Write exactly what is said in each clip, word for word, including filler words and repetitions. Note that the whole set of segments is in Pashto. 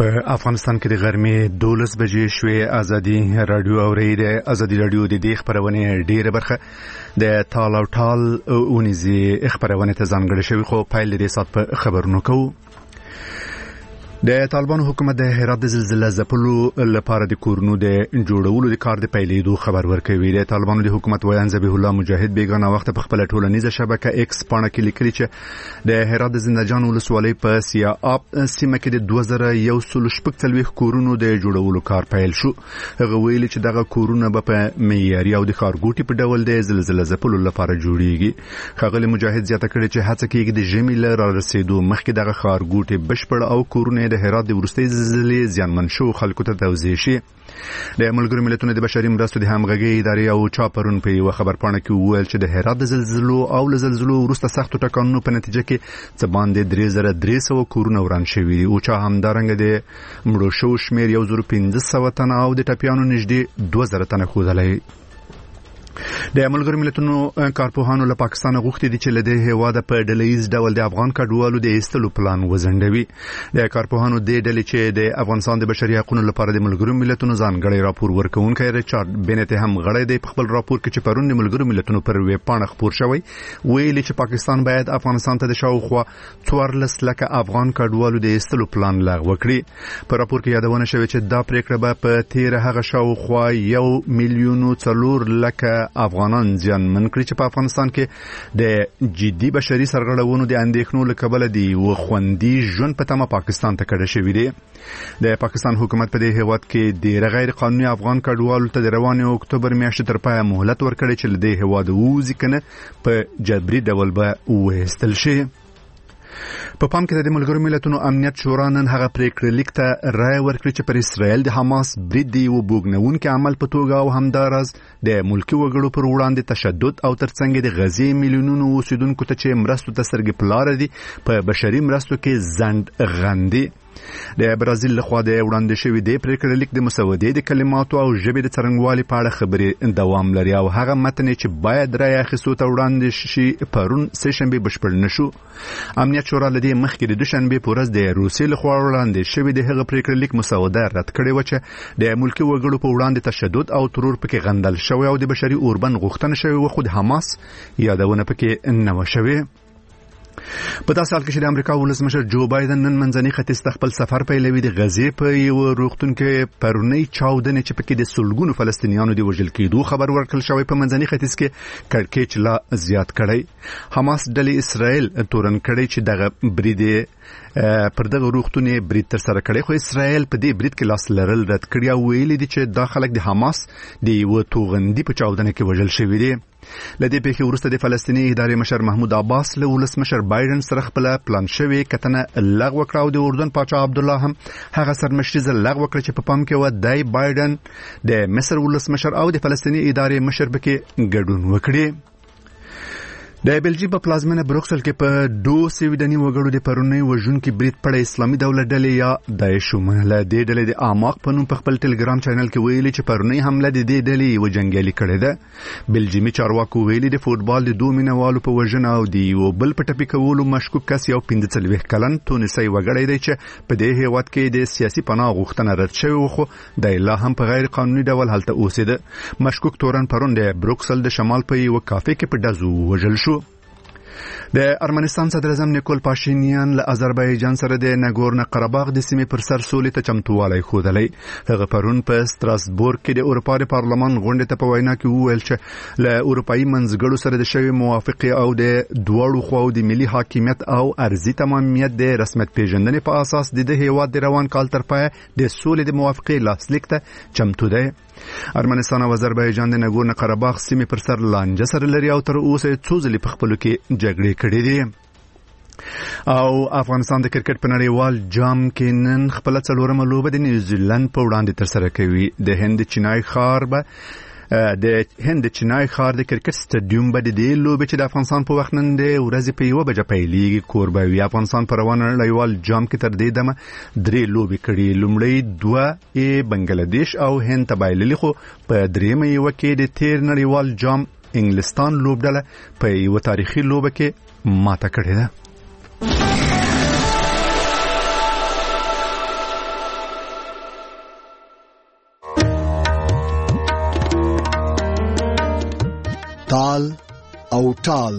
په افغانستان کې د غرمې دولس بجې شوې. ازادي رادیو اوري د ازادي رادیو د دې خبرونه ډیره برخه د تال او ټال اونیزي خبرونه ته ځانګړې شوی، خو پایل دې سات په خبرونو کوو. د طالبانو حکومت د هرات د زلزلې ځپلو لپاره د کورونو د جوړولو د کار د پیلېدو خبر ورکوي. د طالبانو د حکومت ویان ذبیح الله مجاهد بیگانه وخت په خپل ټولنیزه شبکه ایکس باندې کې لیکلي چې د هرات د زندهجان ولسوالۍ په سیااب سیمه کې د دوه زره یو سل شپږ څلوېښت کورونو د جوړولو کار پیل شو. هغه ویلي چې دغه کورونه به په معیاري او د ښارګوټي په ډول د زلزلې ځپلو لپاره جوړیږي. ښاغلي مجاهد زیاته کړې چې هڅه کېږي د ژمي له رارسېدو مخکې دغه ښارګوټي بشپړ او کورونه د هرات د ورستۍ زلزلې زیانمن شو خلکو ته توزیع شي. د ملګرو ملتونو د بشري مرستو د همغږي ادارې او چاپرون په یو خبرپاڼه کې وویل چې د هرات د زلزلو او له زلزلو وروسته سختو ټکانونو په نتیجه کې څه باندې درې زره درې سوه کورونه وران شوي دي او چا همدارنګه د مړو شوو شمېر یو زر پنځه سوه تنه او د ټپیانو نږدې دوه زره تنه ښودلی. د ملګرو ملتونو کارپوهانو له پاکستان غوښتي دي چې له دې هیواده په ډلهییز ډول د افغان کډوالو د ایستلو پلان وزنډوي. د کارپوهانو د ډلې چې د افغانستان د بشري حقوقو لپاره د ملګرو ملتونو ځانګړی راپور ورکوونکی ریچارډ بینټ هم غړی دی. په خپل راپور کې چې پرون د ملګرو ملتونو پر ویب پاڼه خپور شوی ویلي چې پاکستان باید افغانستان ته د شاوخوا څوارلس لکه افغان کډوالو د ایستلو پلان لغوه کړي. په راپور کې یادونه شوې چې دا پریکړه به په تیر هغه شاوخوا یو میلیون څلور لکه افغانان ځانمن کړي چې په افغانستان کې د جدي بشري سرغړونو د اندېښنو له کبله دی و خوندي ژوند په تمه پاکستان ته کډه شوی دی. د پاکستان حکومت په دې هیواد کې د غیر قانوني افغان کډوالو ته د روانې اکتوبر میاشتې تر پایه مهلت ورکړي چې له دې هیواد ووځي کنه په جبري ډول به وایستل شي. په پام کې د ملګرو ملتونو امنیت شورا نن هغه پریکړه لیک ته رائے ورکړي چې پر اسرائیل د حماس برید دی او بوګنونکو عمل په توګه او همدارس د ملکی وګړو پر وړاندې تشدد او ترڅنګ د غزې میلیونونو اوسیدونکو ته چې مرستو ته سرګې پلار دي په بشري مرستو کې زند غندي. د برازیل لخوا د وړاندې شوی د پریکړه لیک د مسودې د کلماتو او ژبې د څرنګوالي په اړه خبرې دوام لري او هغه متن چې باید رائے اخیستو ته وړاندې شي پرون سه شنبه بشپړ نشو. امنیت شورا لدی مخکې د دوشنبه په ورځ د روسیې لخوا وړاندې شوی د هغه پریکړه لیک مسوده رد کړې و چې د ملکی وګړو په وړاندې تشدد او ترور پکې غندل شوی او د بشري اوربن غوښتنه شوی و خو د حماس یادونه پکې نه و شوی. په داسې حال کې چې د امریکا ولسمشر جو بایدن نن منځني ختیځ ته خپل سفر پیلوي. د غزې په یو روغتون کې پرونی چاودنې چې پکې د سلګونو فلسطینیانو د وژل کېدو خبر ورکړل شوی په منځني ختیځ کې کړکېچ لا زیات کړی. حماس ډلې اسرائیل تورن کړی چې دغه برید پر دغه روغتون برید تر سره کړی، خو اسرائیل په دې برید کې لاس لرل رد کړی او ویلي دي چې دا خلک د حماس د یو توغندي په چاودنه کې وژل شوی دي. لدې پیښې وروسته د فلسطیني ادارې مشر محمود عباس له ولسمشر بایدن سره خپل پلان شوی کتنه لغوه کړه او د اردن پاچا عبد الله هم هغه سرمشري لغوه کړ چې په پام کې و د بایدن د مصر ولسمشر او د فلسطیني ادارې مشر بکې ګډون وکړي. د بلجیم په پلازمینه بروکسل کې په دو سویډني وګړو د پرونی وژونکي برید په اسلامي دولت ډلې یا داعش ومنله. د ډلې د اعماق په نوم په خپل ټلګرام چینل کې ویلي چې پرونی حمله د دې ډلې یو جنگیالي کړې ده. بلجیمي چارواکو ویلي د فوټبال د دوه مینوالو په وژنه او د یو بل په ټپي کولو مشکوک کس یو پنځه څلوېښت کلن تونسي وګړی دی چې په دې هیواد کې د سیاسي پناه غوښتنه رد شوې و خو د لا هم په غیر قانوني ډول هلته اوسېده. مشکوک تورن پرون د بروکسل د شمال په یو کافه کې په ډزو وژل شو. د ارمنستان صدر اعظم نیکول پاشینیان له آذربایجان سره د ناګورنو قرهباغ د سیمې پر سر سولې ته چمتووالی ښودلی. هغه پرون په ستراسبورګ کې د اروپا د پارلمان غونډې ته په وینا کې وویل چې له اروپایي منځګړو سره د شوې موافقې او د دواړو خواو د ملي حاکمیت او ارضي تمامیت د رسمیت پیژندنې په اساس د دې هیواد د روان کال تر پایه د سولې د موافقې لاسلیک ته چمتو دی. ارمنستان او آذربایجان د ناګورنو قرهباغ سیمې پر سر لانجه سره لري او تر اوسه څو ځلې په خپلو کې جګړې کړې دي. او افغانستان د کرکټ په نړیوال جام کې نن خپل څلورمه لوبه د نیوزیلند په وړاندې تر سره کوي. د هند چینای ښار به د هند چینای ښار د کرکټ سټاډیوم به د دې لوبې چې د افغانستان په وخت نن د ورځې په یوه بجه پیلېږي کوربه وي. افغانستان په روان نړیوال جام کې تر دې دمه درې لوبې کړي. لومړی دوه یې بنګلادیش او هند ته بایللي خو په درېیمه یوه کې د تیر نړیوال جام انګلستان لوبډله په یوه تاریخي لوبه کې ماته کړې ده. تال او ټال.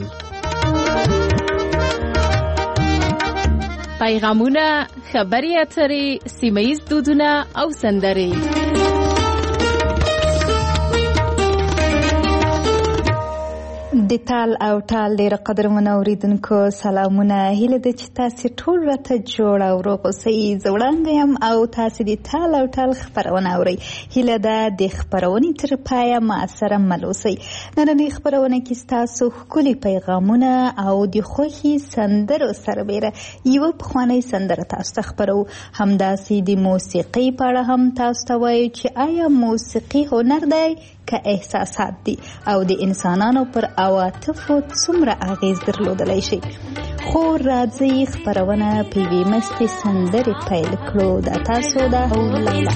پیغامونه، خبري اترې، سیمه‌ییز دودونه او سندرې. د تال او ټال ډېر قدرمن اوریدونکو سلامونه. هیله ده چې تاسو ټول راته جوړ او روغ اوسئ. زه وړاندې یم او تاسو د تال او ټال خپرونه اورئ. هیله ده د خپرونې تر پایه ما سره مل اوسئ. نننۍ خپرونه کې ستاسو ښکلي پیغامونه او د خوښې سندرو سربیره یوه پخوانۍ سندره تاسو ته خپرو. همداسې د موسیقۍ په اړه هم تاسو ته وایو چې آیا موسیقي هنر دی که احساسات دي او د انسانانو پر عواطفو څومره اغیز درلودلی شي. خو راځئ خپرونه په یوې مستې سندرې پیل کړو. دا تاسو ده او لیلا.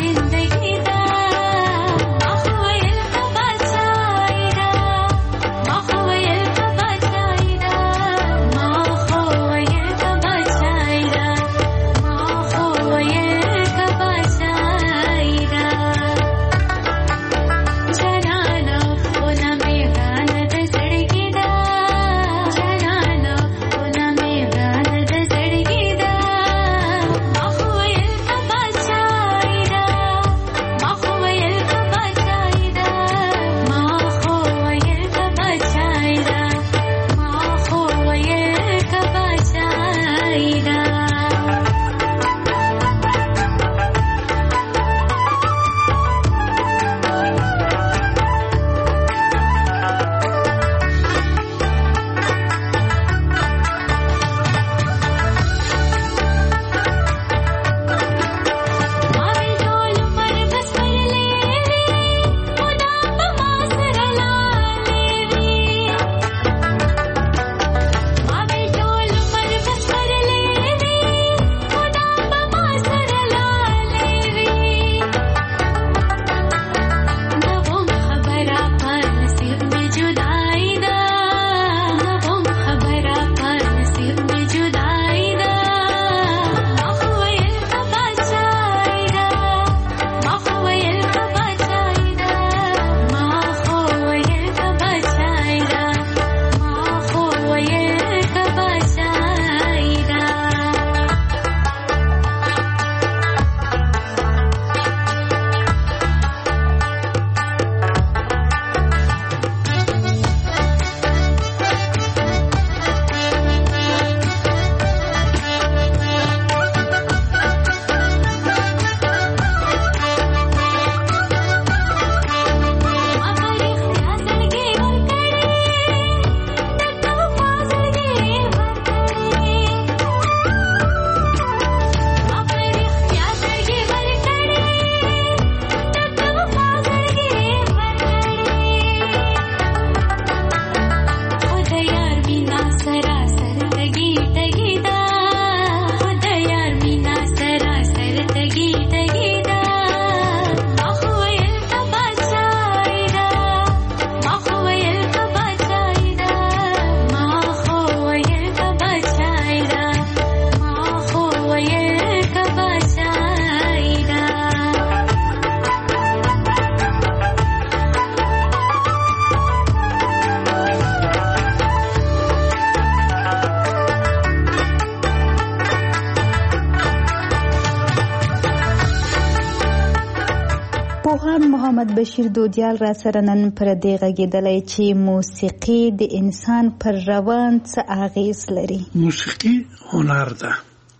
محمد بشیر دودیال را سره نن پر دې غږېدلی چې موسیقي د انسان پر روان څه اغیز لري. موسیقي هنر ده.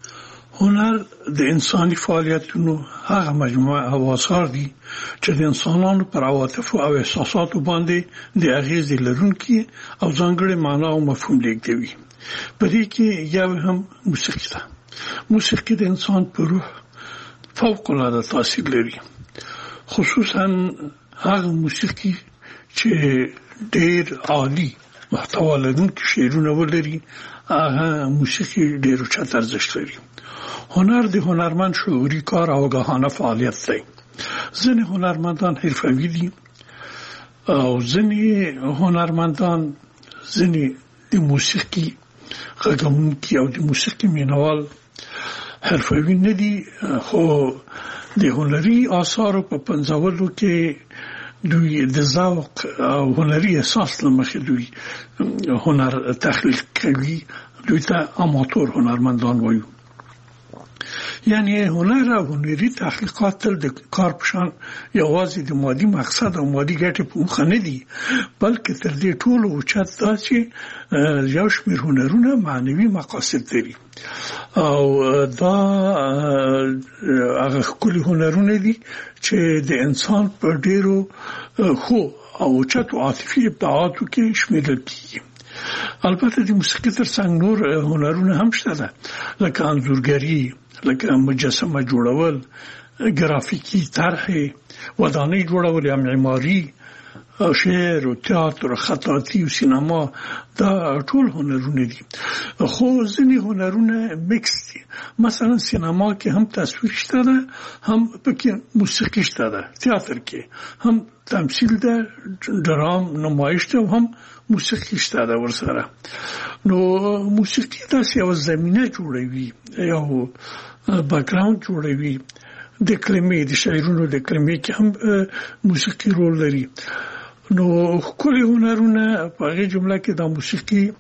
هنر د انساني فعالیتونو هغه مجموعه او آثار دي چې د انسانانو پر عواطفو او احساساتو باندې د اغیز لرونکي او ځانګړې معنا او مفهوم لیږدوي. په دې کې یو هم موسیقي ده. موسیقي د انسان پر روح فوق العاده تاثیر لري، خصوصا هغه موسیقي چې ډېر عالی محتوا لرونکي شعرونه ولري. هغه موسیقي ډېر اوچت ارزښت لري. هنر د هنرمند شعوري کار او آگاهانه فعالیت دی. ځینې هنرمندان حرفوي دي او ځینې هنرمندان ځینې د موسیقي غږونکي او د موسیقي مینوال حرفوي نه دي، خو د هنري آثارو په پنځولو کې دوی د ذوق او هنري احساس لمخې دوی هنر تخلیق کوي، دوی ته اماتور هنرمندان وایو. یعنی هنر او هنري تحقیقات تل د کار پشان یوازې د مادي مقصد او مادي ګټې په مخه نه دي، بلکې تر دې ټولو اوچت دا چې یو شمېر هنرونه معنوي مقاصد لري او دا هغه ښکلي هنرونه دي چې د انسان په ډېرو ښو او اوچتو عاطفي ابداعاتو کې شمیرل کېږي. البته د موسیقي ترڅنګ نور هنرونه هم شته ده، لکه انځورګري، لکه مجسمه جوړول، ګرافیکي طرحې، ودانۍ جوړول یا معماري، شعر او تئاتر، خطاطي او سینما، دا ټول هنرونه دي. خو ځینې هنرونه میکس دي، مثلا سینما کې هم تصویر شته ده، هم پکې موسیقي شته ده، تئاتر کې هم تمثیل ده، درام نمایش ده، هم موسیقي شته ده ورسره. نو موسیقي داسې یو زمینه جوړوي، یو بیکګراوند جوړوي. د کلمې د شاعرونو د کلمې کې هم موسیقي رول لري. نو ښکلي هنرونه په هغې جمله کې د موسیقي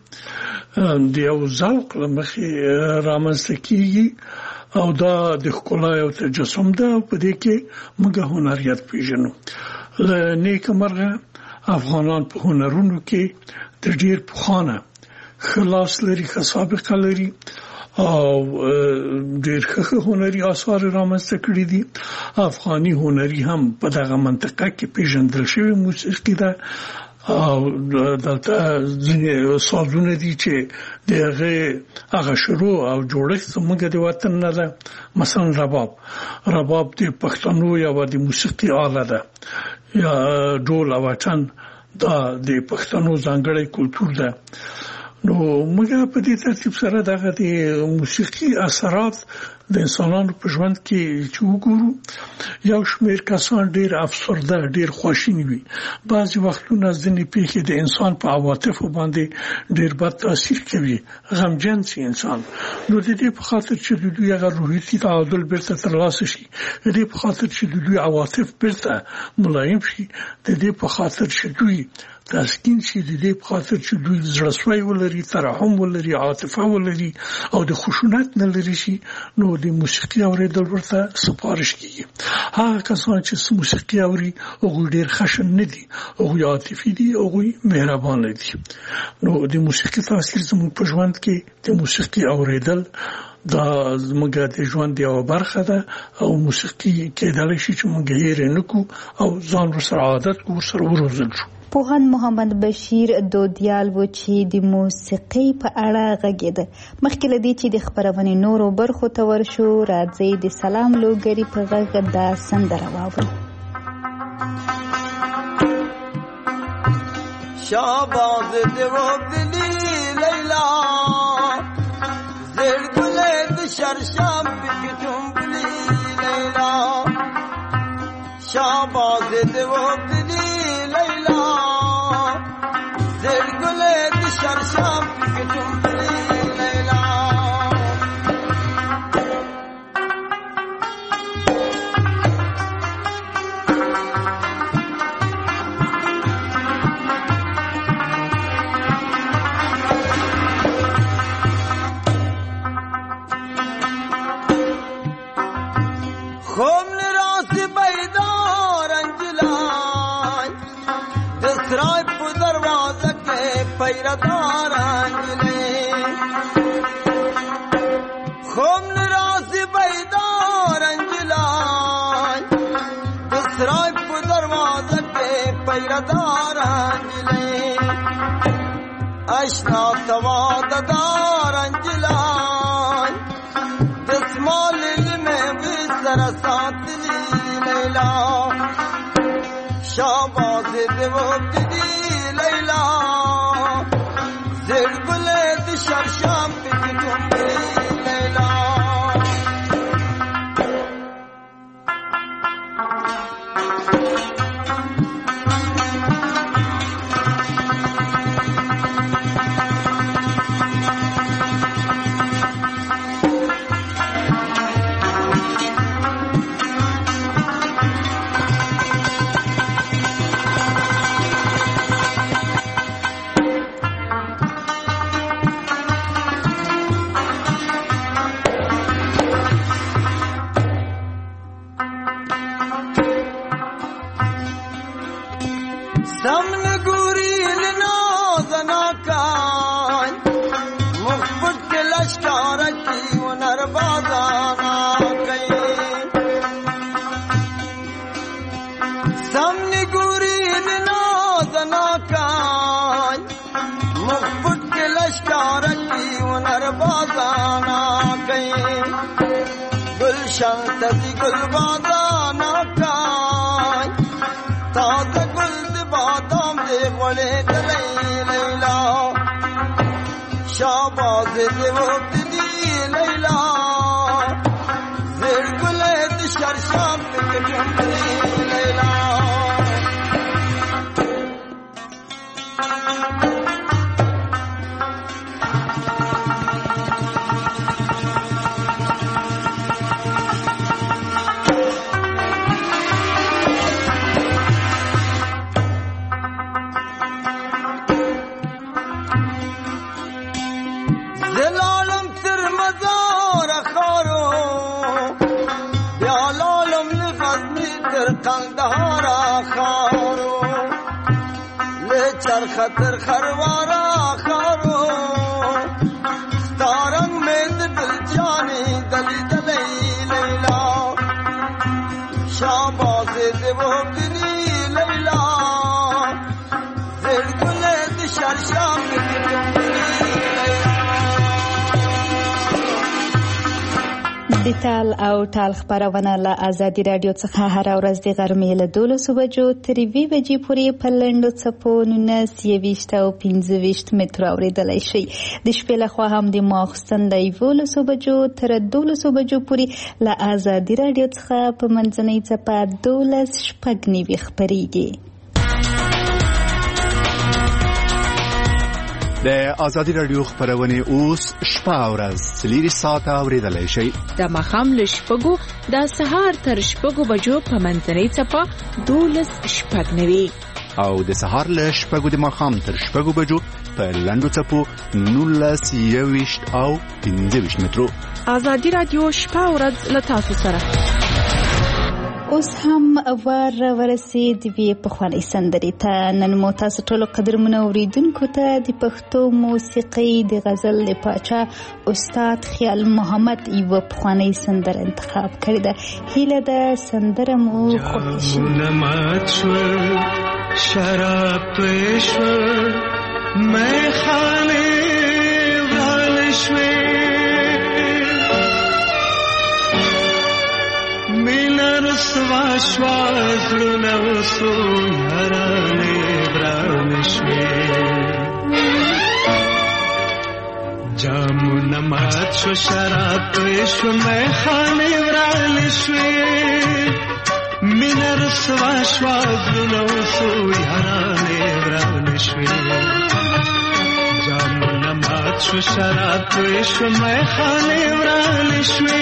د یو ذوق له مخې رامنځته کېږي او دا د ښکلا یو تجسم ده او په دې کې موږ هنریت پېژنو. له نیکه مرغه افغانان په هنرونو کې د ډېر پخوانه ښه لاس لري، ښه سابقه لري او ډېر ښه هنري آثار رامنځته کړي دي. افغاني هنري هم په دغه منطقه کې پېژندل شوې موسیقي ده او دلته ځینې سازونه دي چې د هغې هغه شروع او جوړښت زموږ د وطن نه ده. مثلا رباب رباب د پښتنو یوه د موسیقي آله ده، یا ډول او اټن دا د پښتنو ځانګړی کلتور ده. نو موږ په دې ترتیب سره دغه د موسیقي اثرات د انسانانو په ژوند کې چې وګورو، یو شمېر کسان ډېر افسرده، ډېر خواشیني وي. بعضې وختونه ځینې پېښې د انسان په عواطفو باندې ډېر بد تاثیر کوي، غمجن شي انسان. نو د دې په خاطر چې د دوی هغه روحیتي تعادل بیرته ترلاسه شي، د دې په خاطر چې د دوی عواطف بیرته ملایم شي، د دې په خاطر چې دوی تسکین شي، د دې په خاطر چې دوی زړهسوی ولري، ترحم ولري، عاطفه ولري او د خشونت نه لرې شي، نو د موسیقي اورېدل ورته سپارش کېږي. هغه کسان چې موسیقي اوري هغوی ډېر خشن نه دي، هغوی عاطفي دي، هغوی مهربانه دي. نو د موسیقي تاثیر زموږ په ژوند کې د موسیقي اورېدل دا زموږ د ژوند یوه برخه ده او موسیقي کېدلی شي چې موږ یې هېر نه کړو او ځان ورسره عادت کړو، ورسره وروزل شو. پوهاند محمد بشیر دودیال و چې د موسیقۍ په اړه غږېده. مخکې له دې چې د خپرونې نورو برخو ته ورشو، راځئ د سلام لوګري په غږ دا سندره واورو. شاباز دیو دلی لیلا زیر گلے دشرشم بکتم بلی لیلا شاباز دیو دلی لیلا زیر گلے دشرشم بکتم بلی لیلا پیردار انجلے خوم نراسی بیدار انجلائے دسرائی پو دروازہ کے پیردار انجلے اشنا تواددار انجلائے دسمال علمیں بسر سات لی لیلا شاباز دیو دی لیلا زیر گلے دشرشم بکتم لیلا سمن گوری لنازنا کان مخفت کے لشکار کی ونر بازانا کئی سمن گوری لنازنا کان مخفت کے لشکار کی ونر بازانا کئی گلشن تزی گل بازانا کان تازہ گل بادام دے بڑے دلی لیلا شاباز دے وقت دی لیلا زیر گلے دشر شام پکڑم دی لیلا قندهارا خارو لچر خطر خروارا خارو ستارنگ میند دلجانی دلی دلی لیلا شاباز دیوگنی لیلا زرگل دشرشام دلجانی د تال او ټال خبرونه له آزادي رادیو څخه هر ورځ د غرمې له دولسو بجو تر یوې بجې پورې په لنډو څپو نولس یویشت او پنځه ویشت مترو اورېدلی شئ. د شپې لخوا هم د ماخوستن د یولسو بجو تر دولسو بجو پورې له آزادي رادیو څخه په منځنۍ څپه دولس شپږ نوي خپرېږي. د آزادي رادیو خبرونه اوس شپه ورځ څلور ساعته اوریدلای شئ. د ماښام له شپږو د سهار تر شپږو بجو په منځنۍ څپه دولس شپږ نوي او د سهار له شپږو د ماښام تر شپږو بجو په لنډو څپو نولس یویشت او پنځه ویشت مترو. آزادي رادیو شپه ورځ له تاسو سره. اوس هم ور ورسید وی پخوانی سندرې ته. نن مو تاسو ټولو قدرمنو اوریدونکو ته د پښتو موسیقۍ د غزل د پاچا استاد خیال محمد یو پخوانی سندره انتخاب کړې ده. هیله ده سندره مو خوښ شي. شراب پېښور مې خاله والشوي رسوا شوازلونه وسو یارانې بران شوې جامونه مات شو شراب شو مې خانې وران شوې مینا رسوا شوازلونه وسو یارانې بران شوې جامونه مات شو شراب شو مې خانې وران شوې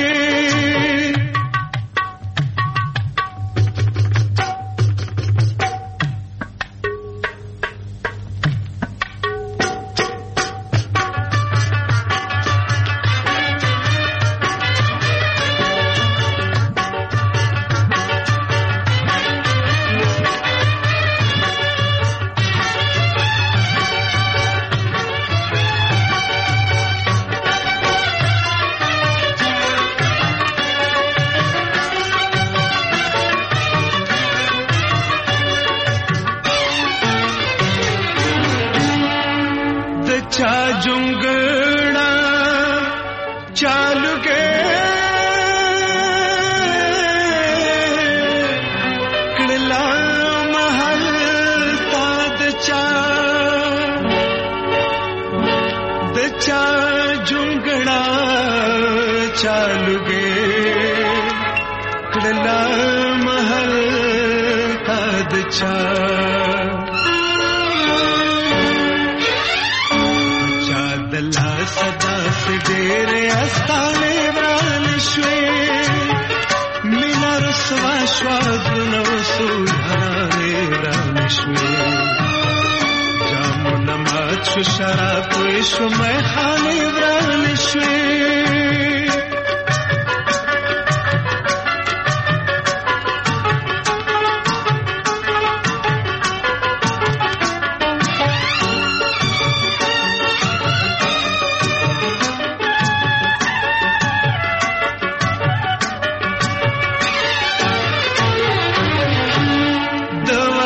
شراب شو مې خانې وران شوې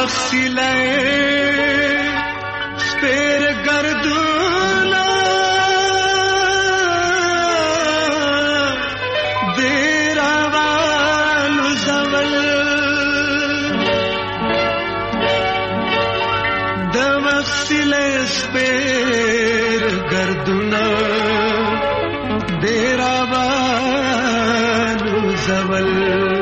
وسیله سپیر گردونه دیر آوالو زول د وسیله سپیر گردونه دیر آوالو زول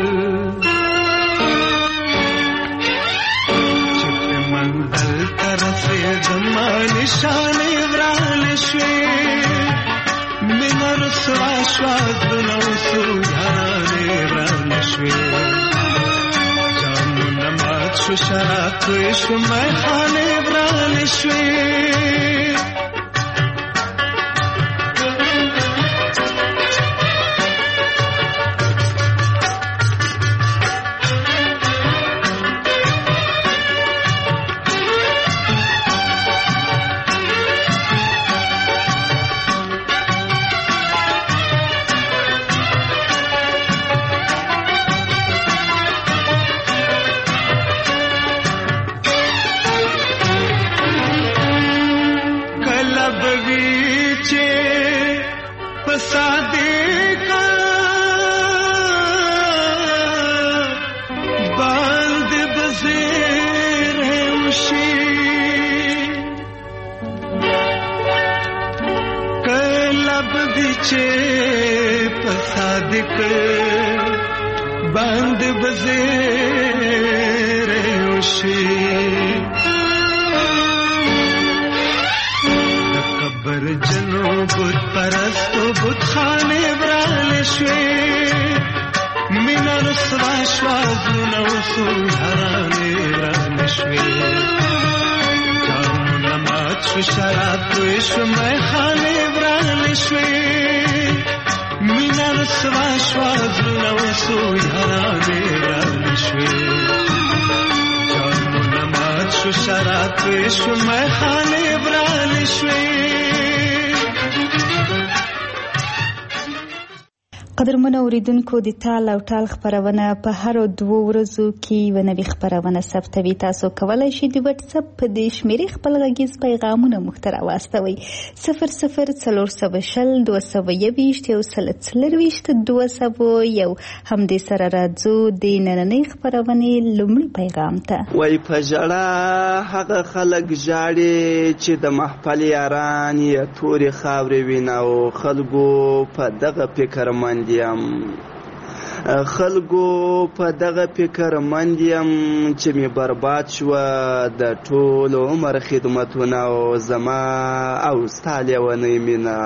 نشانه وران شوي من رسوا شواز نوسو یارانه وران شوي جامونه مات شو شراب توی شو میخانه وران شوي बंद बज़ेरे उशी कब्र जनो बुत परस्तो बुत खाने वराल शे मिना रसवा श्वाज़ नौसु हराने वराल शे जाम नमाज शराब तुश मैं खाने वराल शे मिना रसवा श्वाज़ नौसु हराने वराल शे जाम नमाज शराब तुश मैं खाने वराल शे قدرمن اوریدونکو د تال او ټال خبرونه په هر دوه ورځو کې و نوې خبرونه ثبتوي. تاسو کولای شئ د واتس اپ په دې شمیرې خپل غږیز پیغامونه موږ ته راواستوئ صفر صفر څلور سوه شل دوه سوه یوویشت یو سل څلرویشت دوه سوه یو. همدې سره راځو د نننۍ خبرونې لومړي پیغام ته. وای په ژړا هغه خلک ژاړي چې د محفل یاران یې تورې خاورې وینه او خلکو په دغه فکر مند یم خلکو په دغه فکر مند یم چې می برباد شوه د ټول عمر خدمتونه او زما او ستا لیونۍ مینه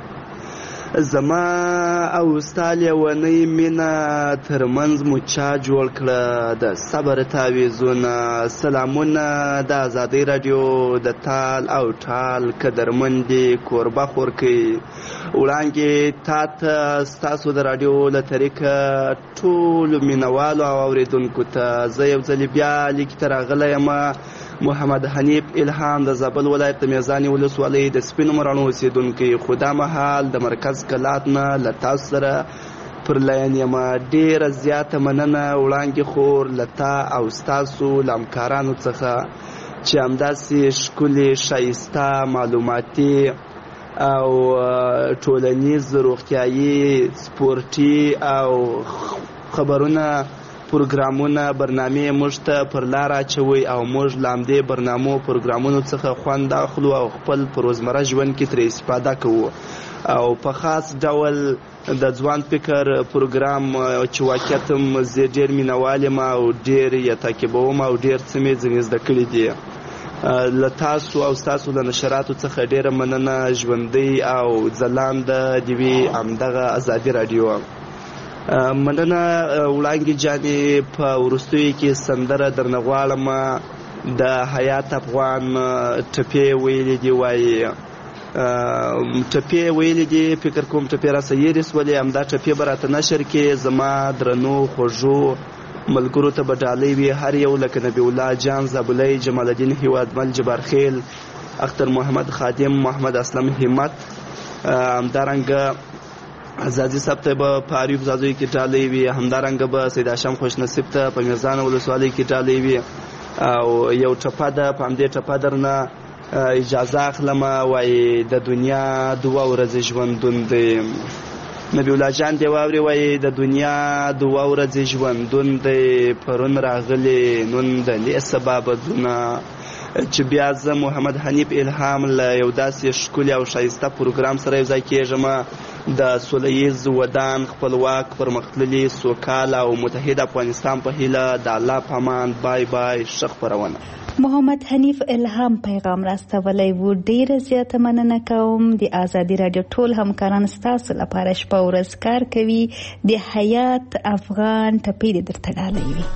زما او ستا لیونۍ مینه ترمنځ مو چا جوړ کړه د صبر تعویضونه. سلامونه د ازادۍ راډیو د تال او ټال قدرمندې کوربه خورکۍ وړاندې تا ته ستاسو د راډیو له طریقه ټولو مینوالو او اورېدونکو ته زه یو ځلې بیا لیک ته راغلی یم. محمد حنیف الهام د زابل ولایت د میزانې ولسوالۍ د سپینو مراڼو اوسېدونکی، خو دا مهال د مرکز کلات نه له تاسو سره پر لاین یم. ډېره زیاته مننه وړاندې خور له تا او ستاسو له همکارانو څخه چې همداسې ښکلې ښایسته معلوماتي او ټولنیز روغتیایي سپورټي او خبرونه پروګرامونه برنامې موږ ته پر لار اچوئ او موږ له همدې برنامو پروګرامونو څخه خوند اخلو او خپل په روزمره ژوند کې ترې استفاده کوو. او په خاص ډول د ځوان فکر پروګرام چې واقعیت هم زه ډېر مینوال یم او ډېر یې تعقیبوم او ډېر څه مې ځینې زده کړي دي. له تاسو او ستاسو له نشراتو څخه ډېره مننه. ژوندۍ او ځلانده دې وي همدغه ازادي راډیو. مننه وړانګې جانې. په وروستیو کې سندره درنه غواړم د حیات افغان ټپې ویلې دي وایي ټپې ویلې دي فکر کوم ټپې راسه یېرې سولې همدا ټپې به راته نشر کې زما درنو خوږو ملګرو ته به ډالۍ وي هر یو لکه نبی الله جان زابلی، جمال الدین هیوادمل، جبار خیل، اختر محمد خادم، محمد اسلم همت، همدارنګه عزازي صاحب ته به په عریب زازوی کې ډالۍ وي، همدارنګه به سید هاشم خوشنصیب ته په میرزان ولسوالۍ کې ډالۍ وي، او یو ټپه ده په همدې ټپه درنه اجازه اخلم. وایي د دنیا دوه ورځې ژوندون دی. نبی الله جان دی واوري وایي د دنیا دوه ورځې ژوندون دی، پرون راغلی نن د لې سبا بدونه. چې بیا زه محمد حنیف الهام له یو داسې ښکلي او ښایسته پروګرام سره یو ځای کېږم د سوله ییز ودان خپلواک پرمختللي سوکاله او متحد افغانستان په هیله. د الله په امان. بای بای. ښه خپرونه. محمد حنیف الهام پیغام راستولی و. ډیره زیاته مننه کوم. د ازادي راډیو ټول همکاران ستاسو لپاره شپه ورځ کار کوي. د حیات افغان ټپې دې درته ډالۍ وي.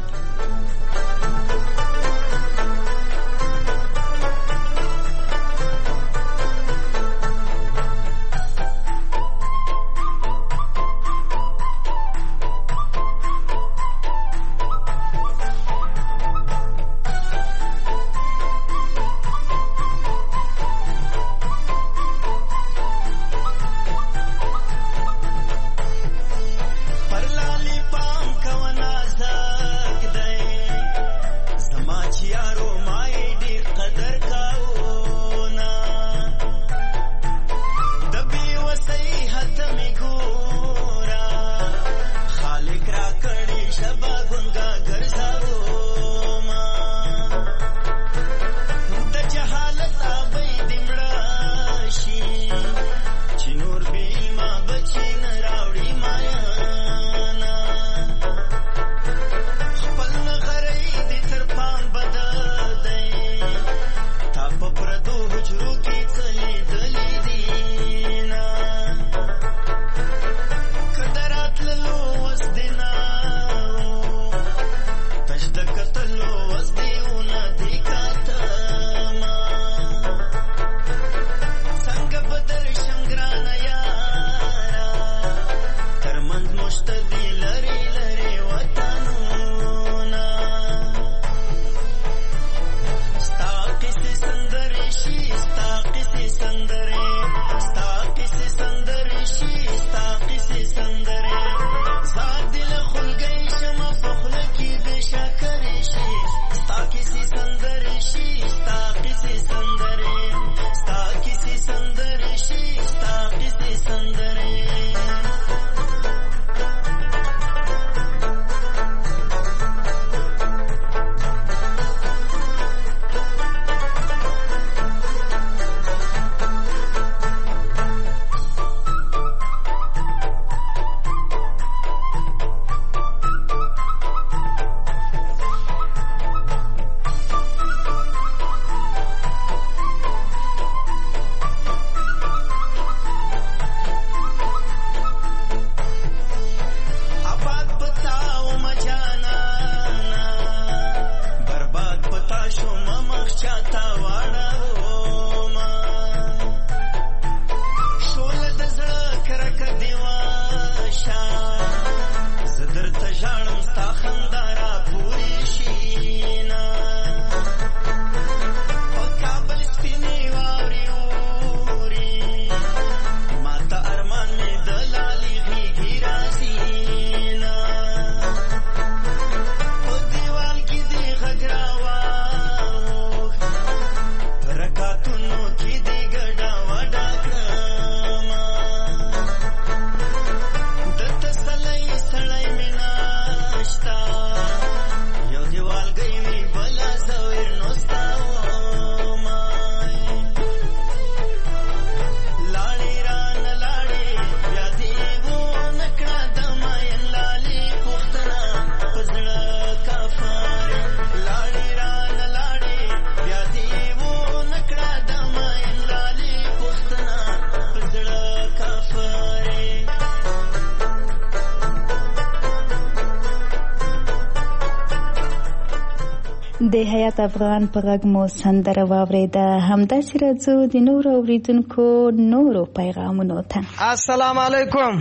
د حیات افغان په غږ مو سندره واورېده. همداسې راځو د نورو اوریدونکو نورو پیغامونو ته. السلام علیکم.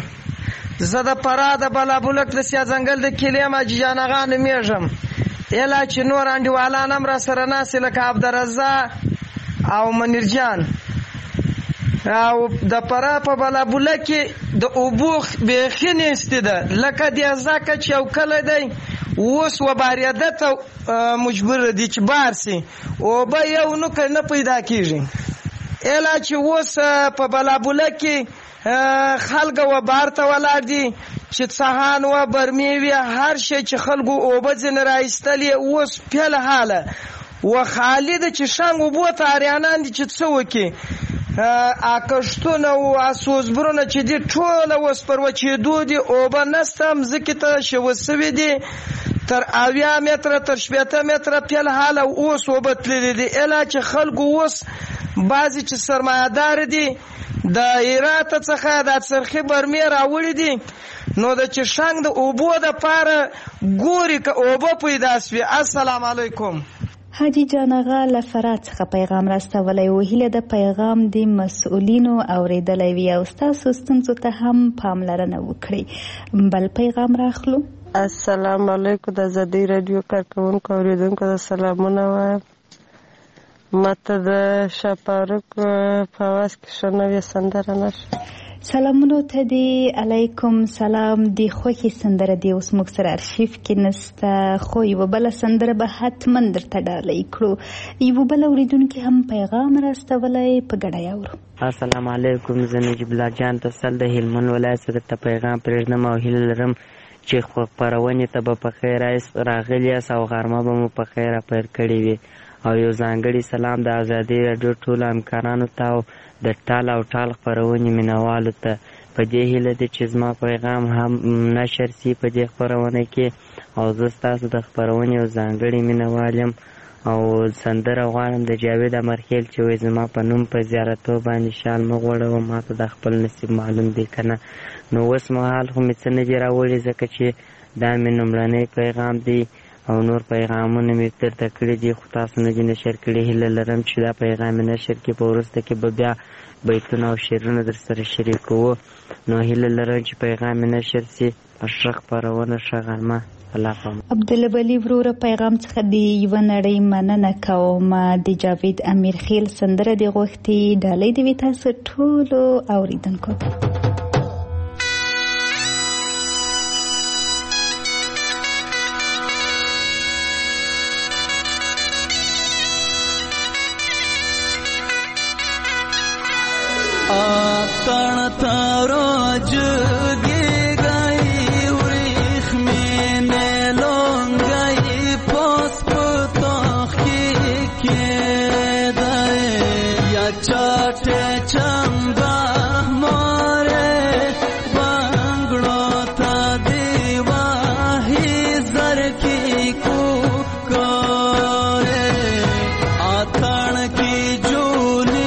زه د فراه د بلابلک د سیا ځنګل د کلیم حاجي جان اغا نومیږم. اله چې نور انډیوالان هم را سره ناستې لکه عبدالرزاق او منیر جان. او د فراه په بلابلک کې د اوبو بیخي نیستې ده، لکه د ځکه چې یو کلی دی اوس وبارېده ته مجبور دي چې بار سي اوبه یو نوکه نه پیدا کېږي اله چې اوس په بلابوله کې خلک وبار ته ولاړ دي چې څهان و برمې وي هر شی چې خلکو اوبه ځینې راایستلې اوس پیل حاله و خالي ده چې شنګ اوبو ته اریانان دي چې څه وکړي کښتونه او اسوزبرونه چې دي ټوله اوس پر وچېدو دي اوبه نسته مځکې ته شوه سوي دي تر اویا متره تر شپېته متره پیل حاله اوس اوبه تللي دي اله چې خلکو اوس بعضې چې سرمایهدار دي د هراته څخه د څرخي برمې راوړي دي نو د چې شنګ د اوبو دپاره ګوري که اوبه پیدا سوي. السلام علیکم. حاجی جان آغا له فراه څخه پیغام راستولی و. هیله د پیغام د مسؤلینو اوریدلی وي او ستاسو ستونزو ته هم پاملرنه وکړئ. بل پیغام راخلو. السلام علیکم. د ازادي راډیو کارکوونکو اوریدونکو د سلامونه وایم. ماته د شاپاروک په اواز کې ښه نوې سندره نشته. سلامونو ته دی. علیکم سلام. دی خوښي سندره دی اوس موږ سره ارشیف کې نسته خو یوه بله سندره به حتما درته ډالۍ کړو. یوه بله اورېدونکي هم پیغام راستولی په ګډه یې اورو. السلام علیکم. زه نجیب الله جان تسل د هلمند ولایت څخه درته پیغام پرېږدم او هیله لرم چې خپرونې ته به په خیر راغلي یاست او غرمه به مو په خیر پیل کړې وي او یو ځانګړي سلام د ازادي راډیو ټولو همکارانو ته او د ټال او ټال خپرونې مینوالو ته. په دې هیله ده چې زما پیغام هم نشر سي په دې خپرونه کې او زه ستاسو د خپرونې یو ځانګړی مینوال یم او سندره غواړم د جاوید امرخیل چې وایي زما په نوم په زیارتو باندې شال مه غوړوه ما ته د خپل نصیب معلوم دی که نه. نو اوس مهال خو مې څه نه دي راوړي ځکه چې دا مې لومړنی پیغام دی او نور پیغامونه مې درته کړي دي خو تاسو نه دي نشر کړي. هیله لرم چې دا پیغام مې نشر کړي په وروسته کې به بیا بیتونه او شعرونه در سره شریکوو. نو هیله لرم چې پیغام مې نشر سي. ښه خپرونه ښه غرمه. الله پامان. عبدالبلي وروره پیغام څخه د یوه نړۍ مننه کوم. د جاوید امیرخیل سندره د غوښتي ډالۍ د وي تاسو ټولو اوریدونکو ته. اتن تارو جگی گئی وریخ میں نے لون گئی پوس پتاخ کی کے دائے یا چاٹے چمبا مارے بانگڑو تا دیواہی زر کی کو کارے آتن کی جولی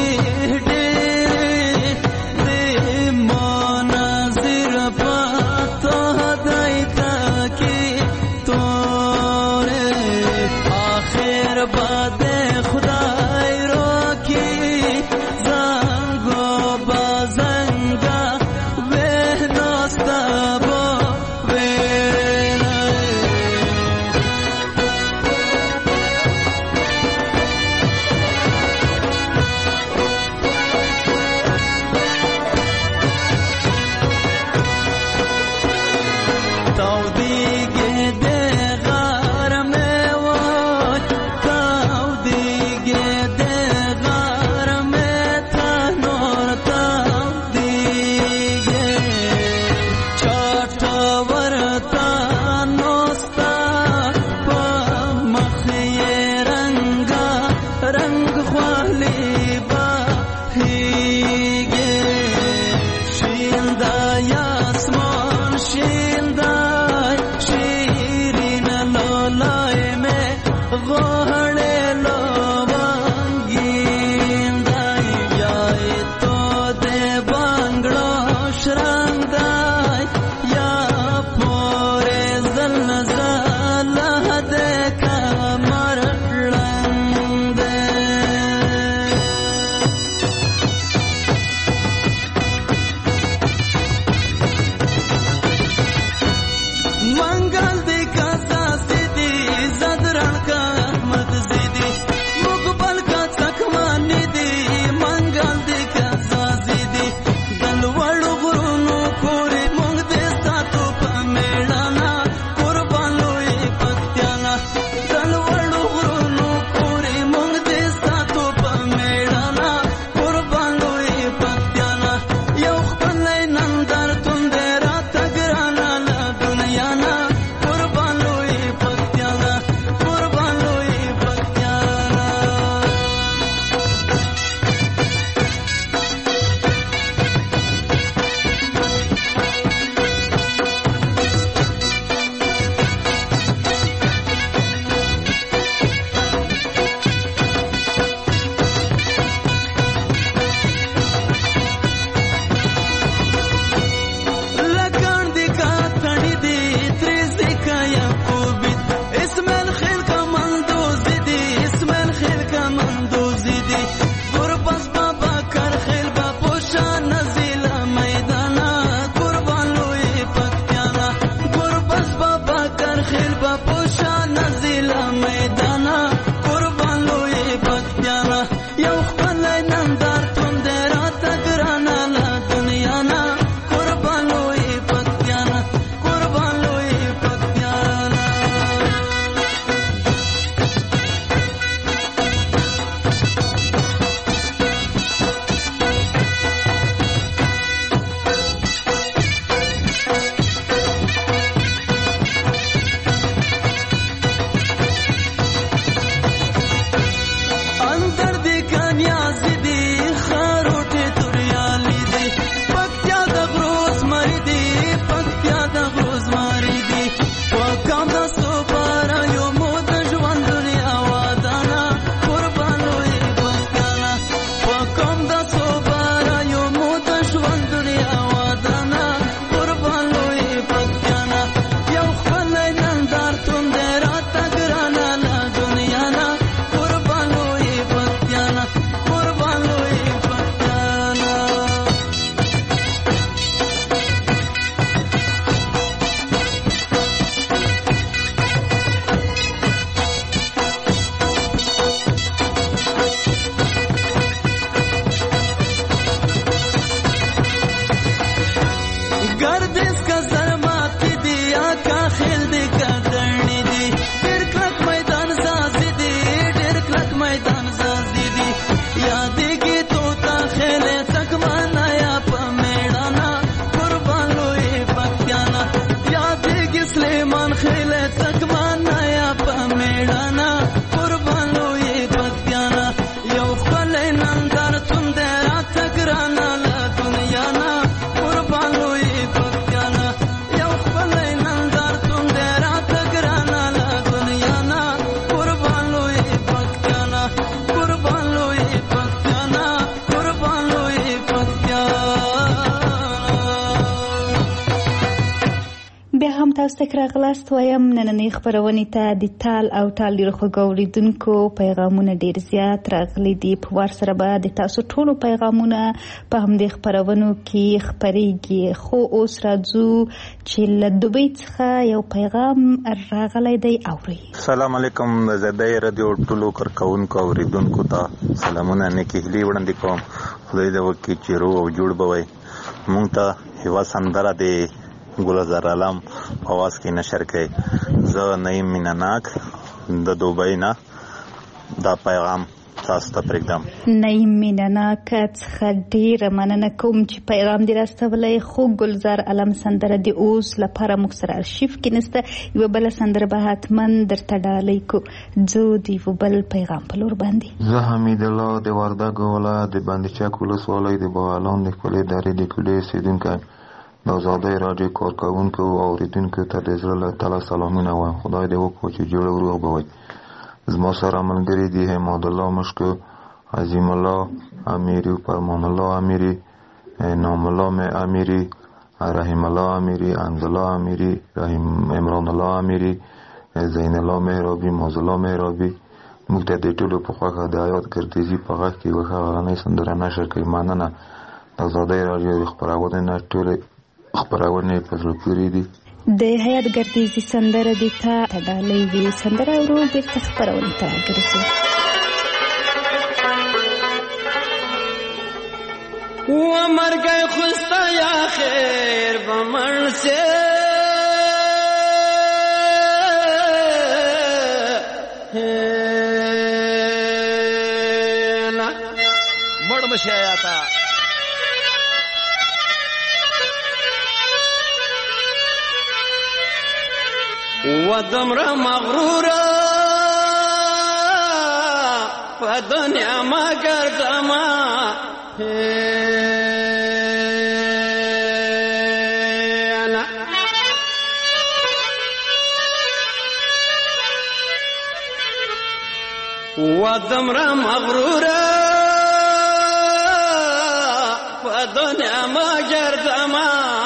تاسو ته راغلاست وایم نننۍ خبرونې ته د تال او تال ډېرو خوږو اورېدونکو پیغامونه ډېر زیات راغلي دي. په وار سره به د تاسو ټولو پیغامونه په همدې خبرونو کې خپرېږي. خو اوس راځو چې له دوبۍ څخه یو پیغام راغلی دی. اورئ. السلام علیکم. زه د رادیو ټولو کارکوونکو اورېدونکو ته سلامونه نیکې هیلې وړاندې کوم. خدای دې وکړي چې روغ او جوړ به وئ. مونږ ته یوه سندره د ګلزار عالم په اواز کې نشر کړئ. زه نعیم مینه ناک د دوبۍ نه دا پیغام تاسو ته پرېږدم. نعیم مینه ناک څخه ډېره مننه کوم چې پیغام دې راستولی. خو ګلزار عالم سندره د اوس لپاره موږ سره ارشیف کې نشته. یوه بله سندره به حتما درته ډالۍ کو. ځو د یوه بل پیغام په لور باندې. زه حمید الله د وردګو ولایت د بندچک ولسوالۍ د بغلان د ښکلې درې د کلي اوسېدونکی د ازادۍ راډیو کارکوونکو او اورېدونکو ته د زړه له تله سلامونه وایم. خدای دې وکړو چې جوړ او روغ به وئ. زما سره ملګري دي حماد الله مشکو، عظیم الله امیری، فرمان الله امیری، نام الله امیری، رحیم الله امیری، انز الله امیری، رحیم عمران الله امیری، زین الله مهرابی، موز الله مهرابی. موږ ته د ټولو په خوښه د حیات ګردیزي په غږ کې یوه ښه غرنۍ سندره نشر کوي. مننه. د ازادۍ راډیو د خپرونې نه ټولې خپرونې په زړه پورې دي. د حیات ګردیزي سندره دې ته ډالۍ وي. سندره ورو بېرته خپرونې ته ګرځو. ومر گئے خستا یا خیر بمر سے مڑ مشی آیا تھا. ودمر مغرورا فدنیا مگر دما ودمر مغرورا فدنیا مگر دما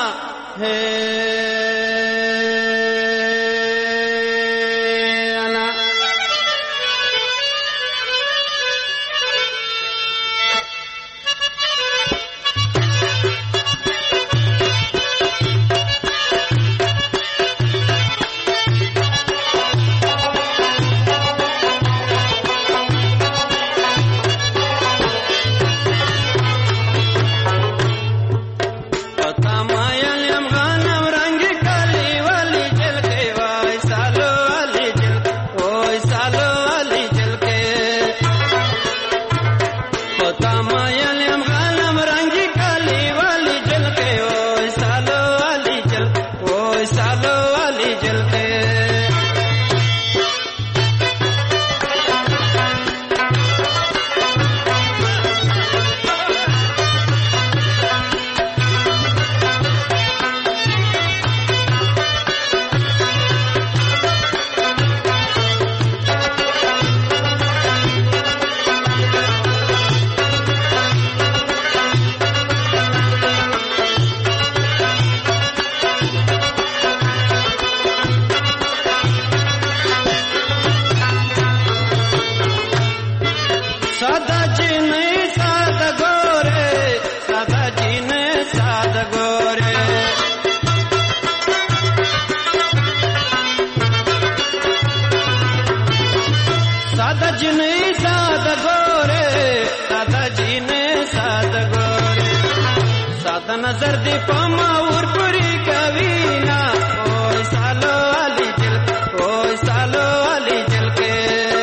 नजर दे पमा और पूरी कवीना ओ सालो अली जल ओ सालो अली जल के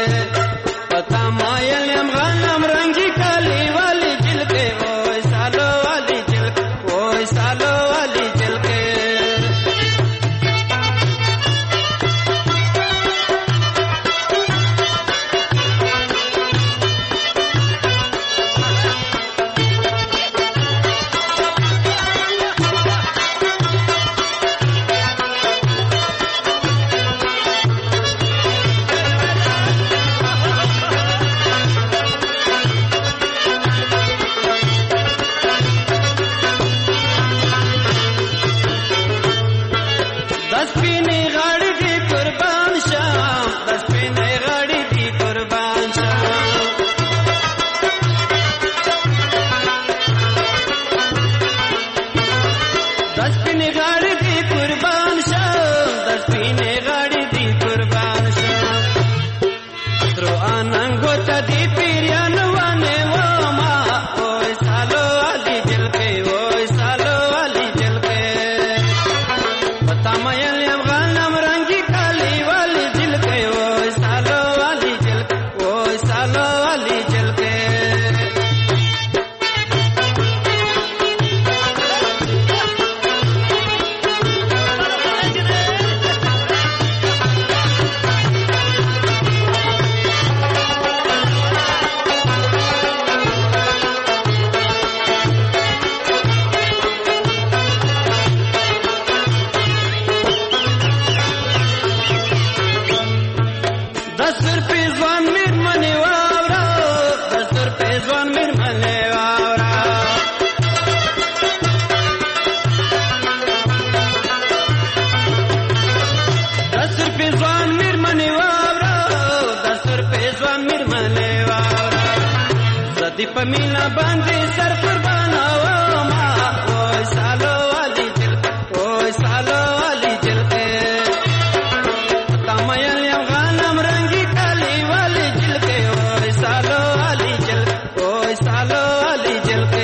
पता मायल हम गनम रंगी काली वाली जल के ओ सालो अली जल ओ सालो अली जल के پاننګو ته دی پیریان ونه و ما وای سالو علي جلکې وای سالو علي جلکې پتا مې لم غنم رنگي کالي والی جلکې وای سالو علي جلکې وای سالو علي جلکې پمینا باندې سر قربانا و ما وای سالو علي جلکې وای سالو علي جلکې پتا مې یم غنم رنگي کالي والی جلکې وای سالو علي جلکې وای سالو علي جلکې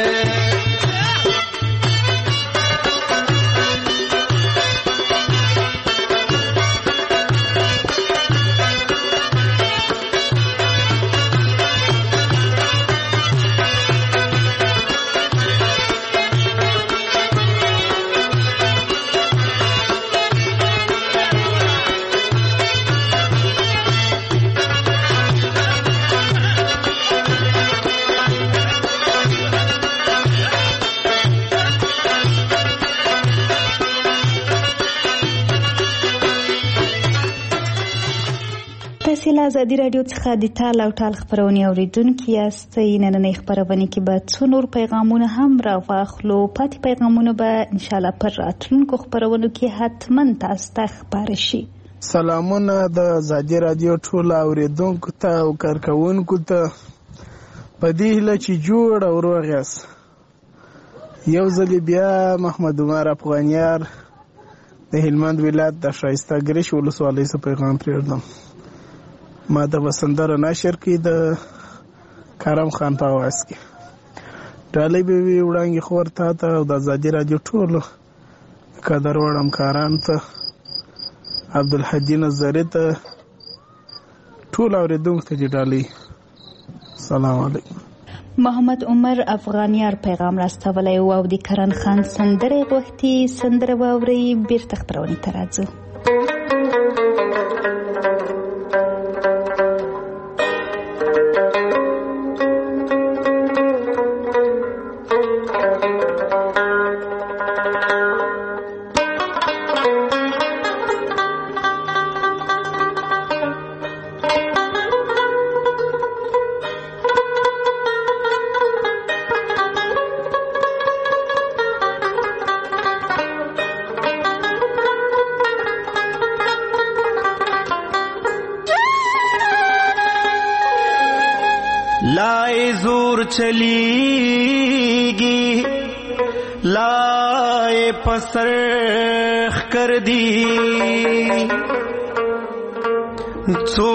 تاسو له ازادي رادیو څخه د ټال او ټال خبرونه اوریدونکو یاست. نننۍ خبرونه کې به څو نور پیغامونه هم راواخلو. پاتې پیغامونه به ان شاء الله پر راتلونکو خبرونو کې حتما تاسو ته خبر شي. سلامونه د ازادي رادیو ټول اوریدونکو ته او کارکونکو ته په دې هیله چې جوړ او روغ یاست. یو ځل بیا محمد عمر افغانیار د هلمند ولایت د شایسته ګریش ولسوالۍ څخه پیغام پرېږدم. ما د وسندره نشر کې د کرم خان په आवाज کې ډالۍ به وي وړاندې خور ته ته او د ازادي رادیو ټولو قدر وړ همکاران ته عبدالحدی نظري ته ټول اوریدونکو ته ډالۍ. سلام علیکم. محمد عمر افغانیار پیغام راستولی و او د کرن خان سندره غوښتي. سندره واورئ بیرته خپرونې ته راځو. لائے زور چلیگی لائے پسرخ کر دی څو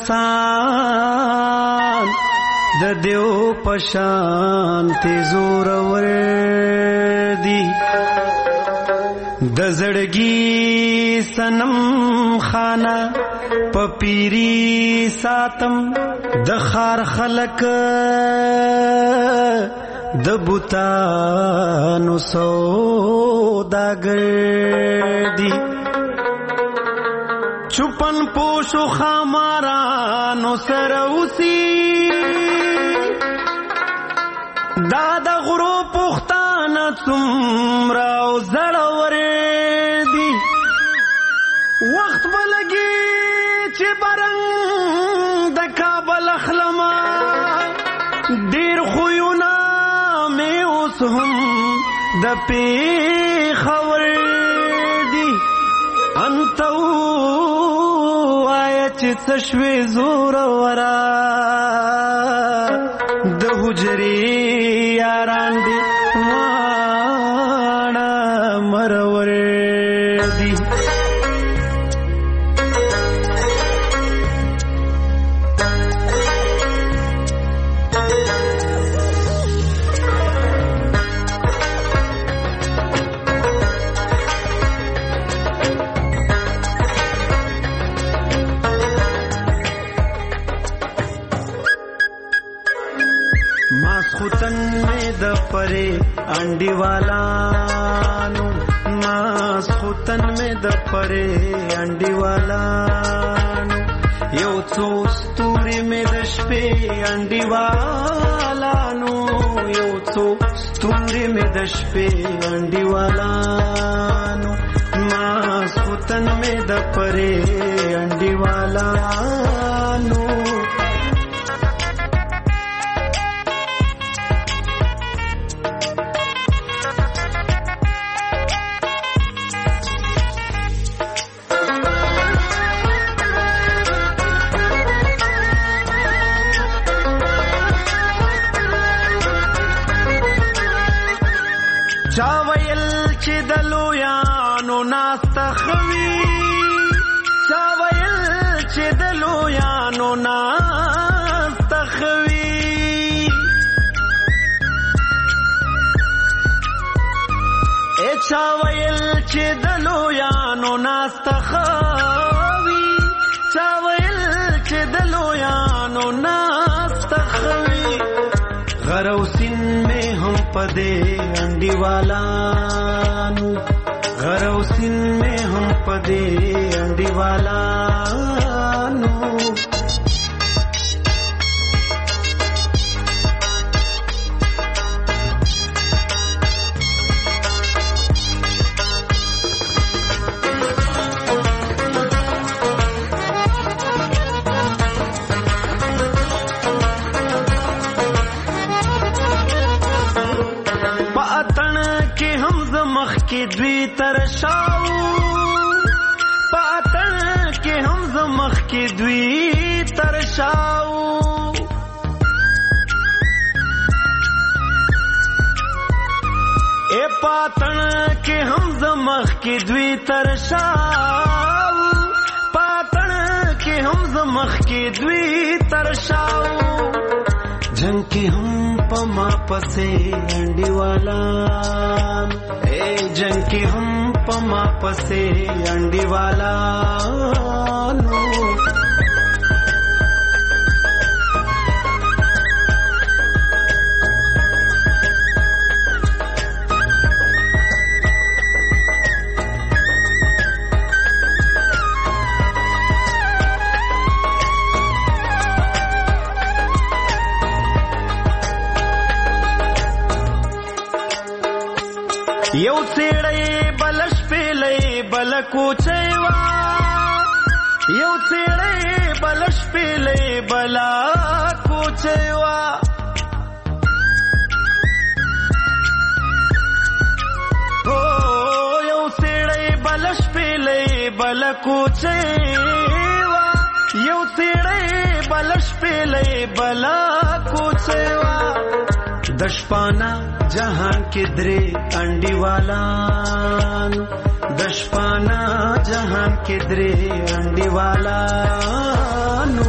کسان د دیو پشان ته زور ور دی د زړګي سنم خانه پپیری ساتم د خار خلق د بوتانو سوداګر دی چپن پوشو خامارانو سروسی دا د غرو پختانه څومره زړور دی وخت بلګي چې برنګ د کابل اخلما ډیر خوونه مې اوس هم د پیښور دی انتو آیا چې څه شوې زور ورا د حجرې یاران دی واړه مرور دی ماسختن میں د پرے انډی والانو ماسختن میں د پرے انډی والانو یو څو ستوري میں د شپې انډی والانو یو څو ستوري میں د شپې انډی والانو ماسختن میں د پرے انډی والانو چاویل چې دلو یانو ناستخوي چاویل چې دلو یانو ناستخوي اے چاویل چې دلو یانو ناستخوي چاویل چې دلو یانو ناستخوي غروسین میں ہم پدے انڈی والانو غروسین میں ہم پدے انڈی والانو کی دوی ترشاو پاتن کې هم زمخ کی دوی ترشاو اے پاتن کې هم زمخ کی دوی ترشاو پاتن کې هم زمخ کی دوی ترشاو جنگ کې هم پما پسې انډی والا جنگ کی ہم پما پسے انڈی والا نو یو سیړی بلش پیلې بل کوچېوا یو سیړی بلش پیلې بل کوچېوا او یو سیړی بلش پیلې بل کوچېوا یو سیړی بلش پیلې بل کوچېوا دشپانا جہان کے درے انڈی والانو دشپانا جہان کے درے انڈی والانو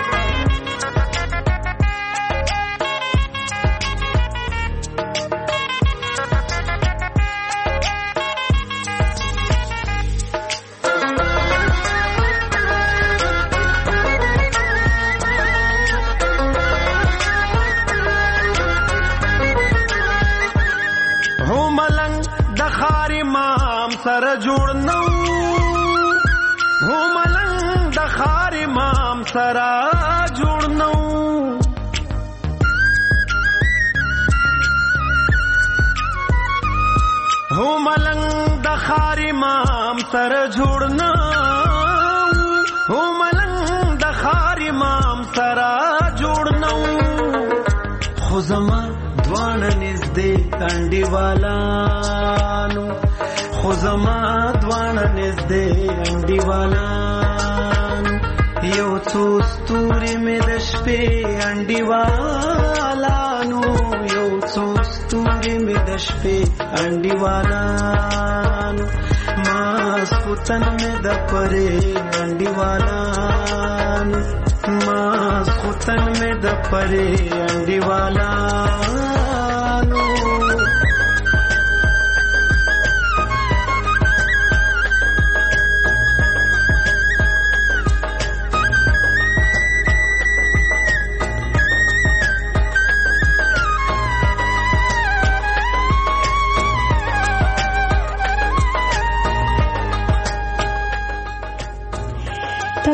سر جوړ نو هو ملنګ د خار امام سره جوړ نو هو ملنګ د خار امام سره جوړ نو هو ملنګ د خار امام سره جوړ نو خو زما دوانه نږدې انډی والانو خو زما دوانه نږدې انډی والانو یو څو ستوري مې د شپې انډی والانو یو څو ستوري مې د شپې انډی والانو ماسختن مې د پرې انډی والانو ماسختن مې د پرې انډی والانو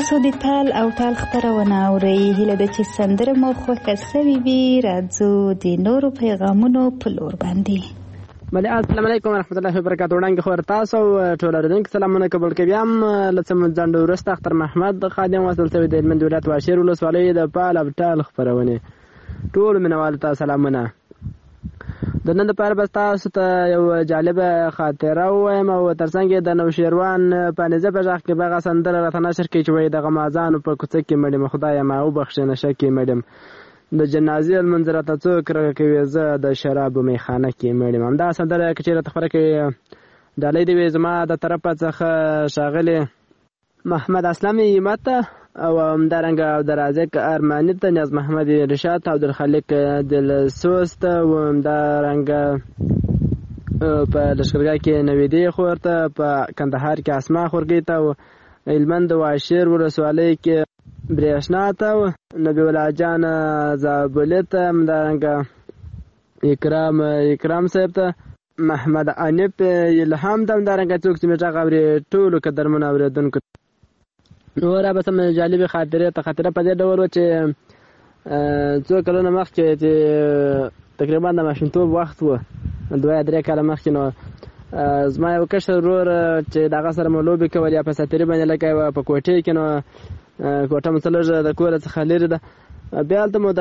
تاسو د تال او تال خبرونه اورئ. هیله ده چې سندره مو خوښه سوي وي. راځو د نورو پیغامونو په لور باندې. بله السلام علیکم ورحمت الله وبرکاتو. وړاندې خبر تاسو ټول اورېدونکو سلامونه قبول کوي. هم له څه ځنډ وروسته اختر محمد خادم وصل شوی د هلمند ولایت واشیر ولسوالۍ د پال او تال خپرونې ټول مینوالو ته سلامونه. د نن دپاره به تاسو ته یو جالبه خاطره ووایم او تر څنګ د نوشیروان په نیزه په غږ کې به هغه سندره راته نشر کړي چې وایي د غمازانو په کوڅه کې مړیم خدایه ما وبخښې نشه کې مړیم د جنازې لمونځ راته څوک راکوي زه د شرابو میخانه کې مړیم. همدا سندره که چېرې راته خپره کړي ډالۍ دې وي زما د طرفه څخه ښاغلي محمد اسلم همت او همدارنګه عبدالرازق ارماني ته، نیاز محمد رشاد ته، عبدالخالق دلسوس ته، همدارنګه په لښکرګاه کې نویدې خور ته، په کندهار کې اسما خورګۍ ته، هلمند واشیر ولسوالۍ کې برېښنا ته، نبی الله جان زابلي ته، همدارنګه اکرام اکرام صاحب ته، محمد انیب الهام ته، همدارنګه څوک چې مې غږ اوري ټولو قدرمنو اورېدونکو نوره به سم جالبې خاطرې ته خاطره په دې ډول وه چې څو کلونه مخکې چې تقریبا د ماشومتوب وخت و دوه یا درې کاله مخکې نو زما یو کشر ورور چې د هغه سره مو لوبې کول یا په ساتري باندې لکه یوه په کوټې کې نو کوټه مو څه لږ د کوره څخه لرې ده. بیا هلته مو د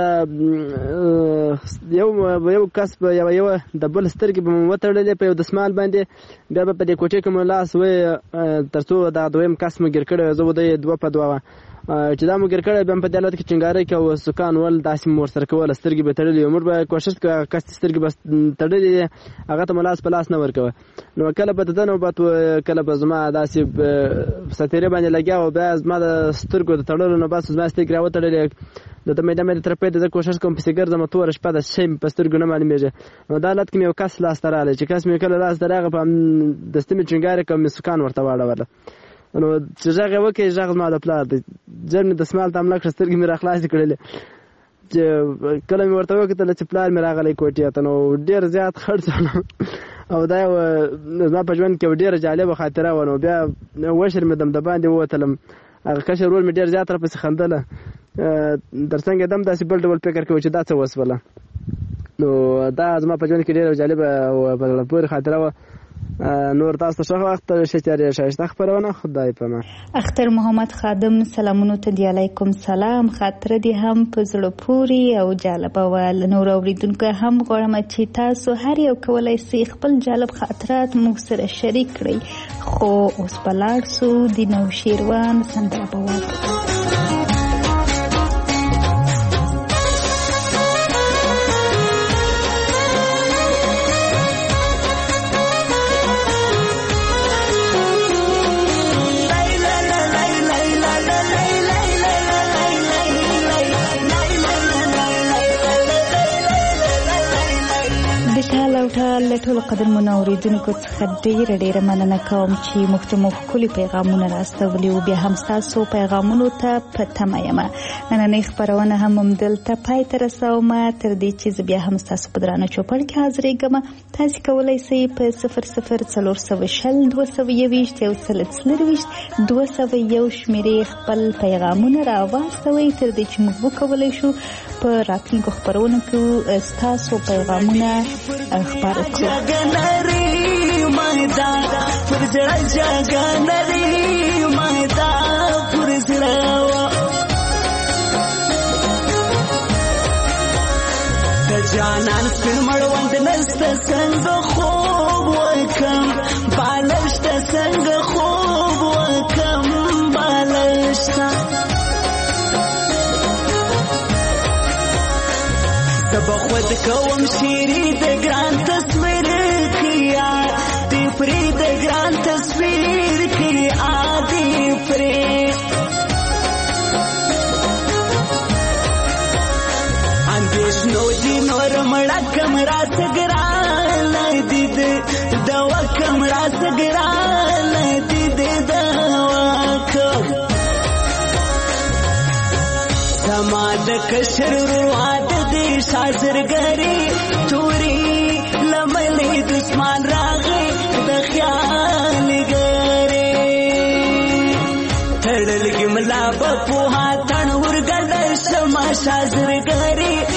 یو یو کس په یوه یوه د بل سترګې به مو وتړلې په یو دسمال باندې. بیا به په دې کوټې کې مو لاس وی تر څو دا دویم کس مو ګیر کړی زه ودی دوه په دوه چې دا مو ګیر کړی بیا هم په دې حالت کې چنګارۍ کوه او سکان ول داسې مو ورسره کوله سترګې به تړلې وي. موږ به کوشش کوو هغه کس سترګې به تړلې دي هغه ته مو لاس په لاس نه ورکوه. نو کله به د ده نوبت و کله به زما داسې په ساتیرې باندې لګیا و بیا زما د سترګو د تړلو نه بس زما سترګې راوتړلې د ته میده میده ترپې ته زه کوشش کوم پسې ګرځم توره شپه ده شی مې په سترګو نه معلومېږي. نو دا حالت کې مې یو کس لاسته راغلی چې کس مې کله لاسته راغی په دستي مې چنګارې کړم مې سکان ورته واړوله. نو چې غږ یې وکړې غږ زما د پلار دی ژر مې دسمال ته حمله کړه سترګې مې راخلاصې کړلې چې کله مې ورته وکتله چې پلار مې راغلی کوټې ته نو ډېر زیات خړ او دا یو زما په ژوند کې ډېره جالبه خاطره وه. نو بیا وشرمېدم د باندې ووتلم هغه کشر ورور مې ډېر زیات راپسې خندله تر څنګ دم داسې بل ډول فکر کوي چې دا څه وسوله. نو دا زما په ژوند کې ډېره جالبه او په زړه پورې خاطره وه. نور تاسو ته ښه وخت ښه ښایسته خپرونه خدای په امان. اختر محمد خادم سلامونو ته دی علیکم سلام. خاطره دې هم په زړه پورې او جالبه وه. له نورو اورېدونکو هم غواړم چې تاسو هر یو کولی سئ خپل جالب خاطرات موږ سره شریک کړئ. خو اوس به لاړ سو د نوشیروان سندره به واورو. له ټولو قدرمنو اورېدونکو څخه ډېره ډېره مننه کوم چې موږ ته مو ښکلي پیغامونه راستولي او بیا هم ستاسو پیغامونو ته په تمه یمه. نننۍ خپرونه هم همدلته پای ته رسوم. تر دې چې زه بیا هم ستاسو په درانه چوپړ کې حاضرېږم. تاسې کولی سئ په صفر صفر څلور سوه شل دوه سوه یوویشت یو سل څلرویشت دوه سوه یو شمېرې خپل پیغامونه راواستوئ تر دې چې موږ وکولی شو په راتلونکو خپرونو کې ستاسو پیغامونه خپاره کړو. جانان سپین مړوند نسته څنګه خوب وکم بالشته څنګه خوب وکم بالشته تب خود کوم شیری د ګران تصویر کیا دی پری د ګران تصویر کیا دی پری اندیش نو دی نور مړه کمرا سګرا لدید دوا کمرا سګرا لدید دوا کو سماد کشر رواد دی شازرګری توري لملې دشمن راغی د خیال ګری تړل کې ملا شازرګری